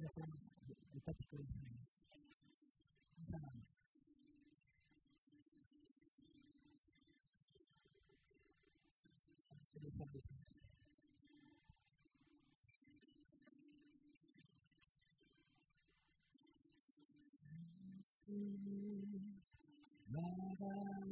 皆さん歌ってください。皆さん皆さんです。まだ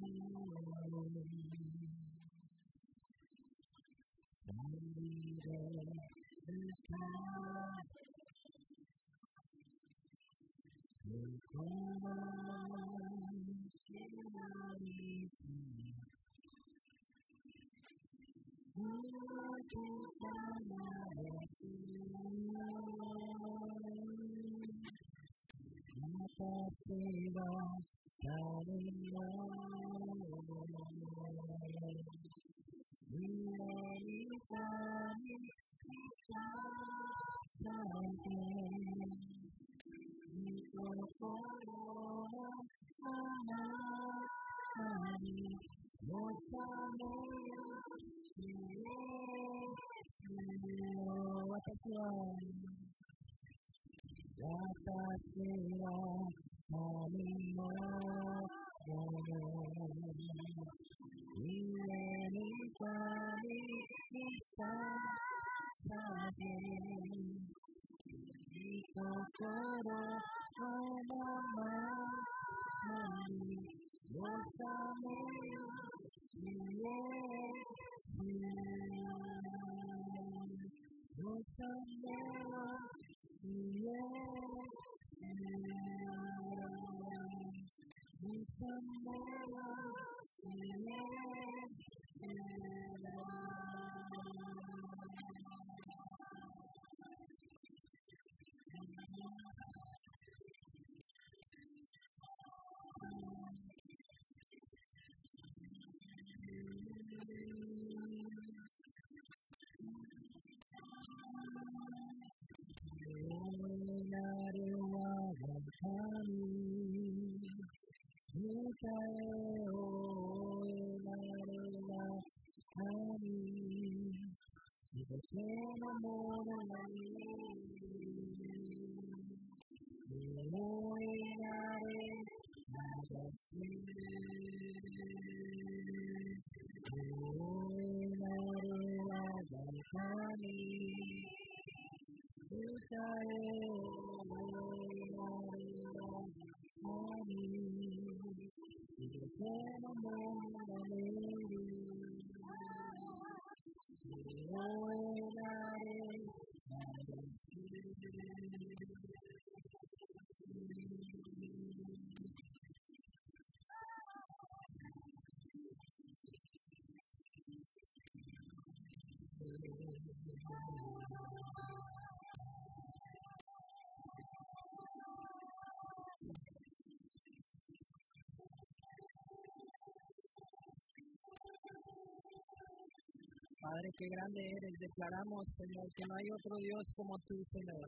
Padre, qué grande eres. Declaramos, Señor, que no hay otro Dios como tú, Señor.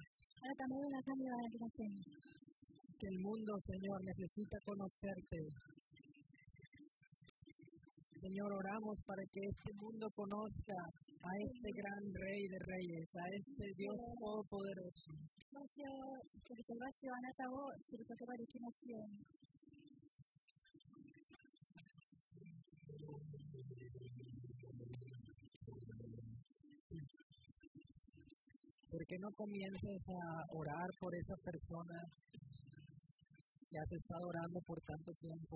Que el mundo, Señor, necesita conocerte. Señor, oramos para que este mundo conozca a este gran Rey de Reyes, a este Dios Todopoderoso. ¿Por qué no comienzas a orar por esa persona que has estado orando por tanto tiempo?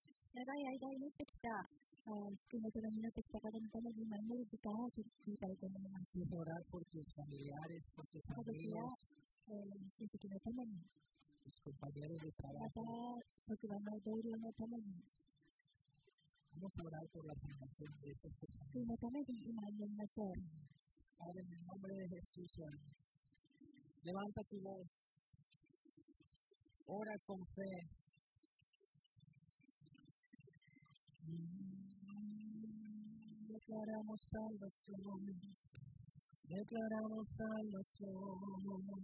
Orar por tus familiares, por tus amigos, tus compañeros de trabajo. Vamos a orar por la salvación de estas personas. Padre, en el nombre de Jesús, levanta tu voz, ora con fe. Declaramos salvación, declaramos salvación.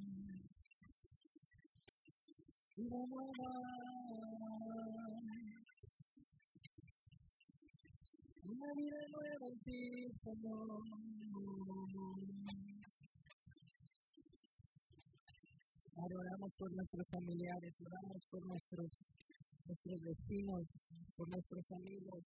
Vida nueva, una vida nueva en ti, Señor. oramos por nuestros familiares, oramos por nuestros vecinos, por nuestros amigos.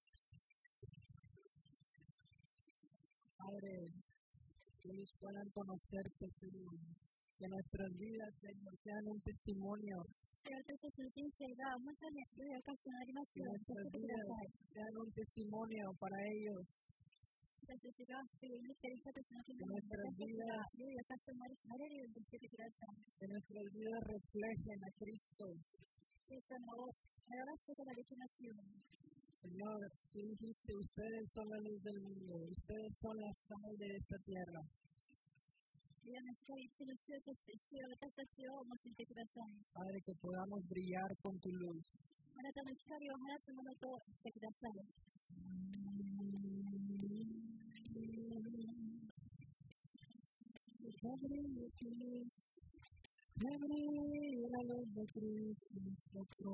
Padre, que ellos puedan conocerte, Señor. Que nuestras vidas, Señor, sean un testimonio. Que nuestras vidas sean un testimonio para ellos. Que nuestras vidas reflejen a Cristo. Señor, tú dijiste, ustedes son la luz del mundo, ustedes son la sal de esta tierra. Padre, que podamos brillar con tu luz. La luz de Cristo,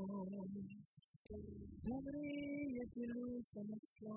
brilla tu luz en nuestro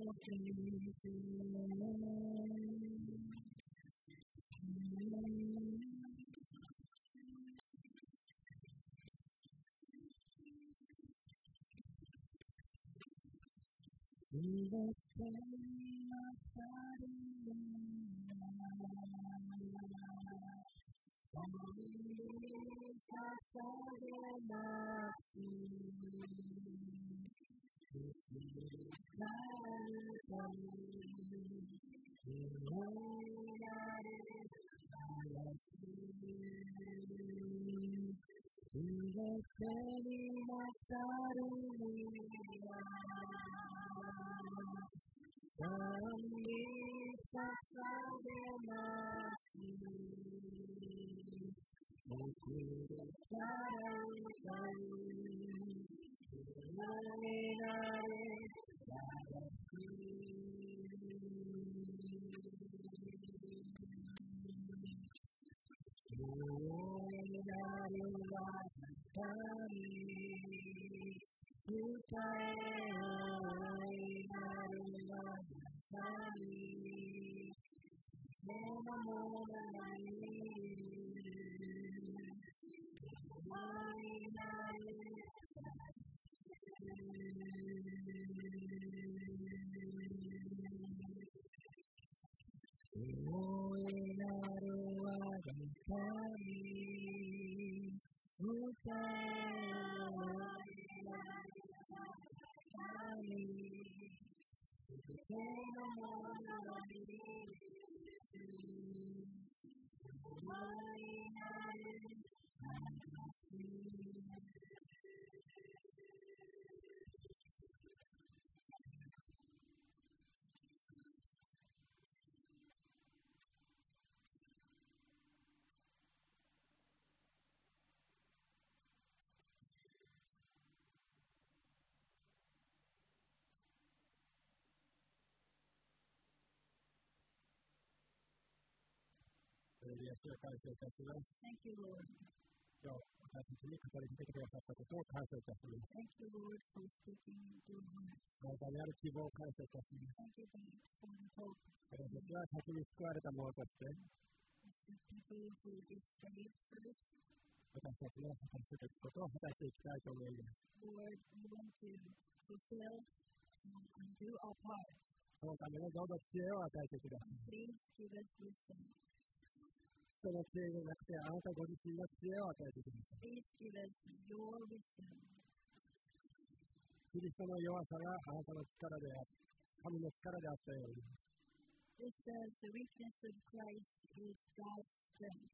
Thank you, Lord. Thank you, Lord, for speaking through hearts. Thank you, God, for the hope. As the people who get saved first, Lord, we want to fulfill and do our part. Please give us wisdom. Please give us your wisdom. Just as the weakness of Christ is God's strength.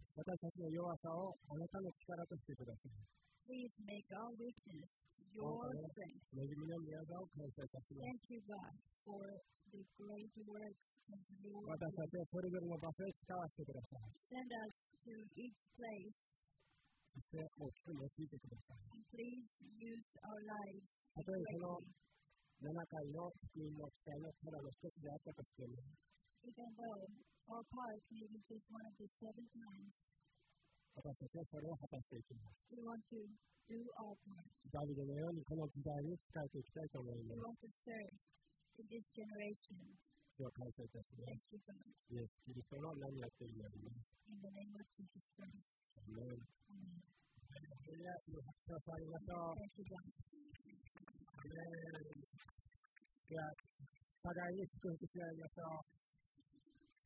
Please make our weakness your strength. Thank you, God, for the great works of your Send us to each place. And please use our lives. Even though our part may be just one of the 7 times, we want to do our part. We want to serve in this generation. Thank you, God. In the name of Jesus Christ. Amen. で調査ありましょう。では、互いに祝福し合いましょう。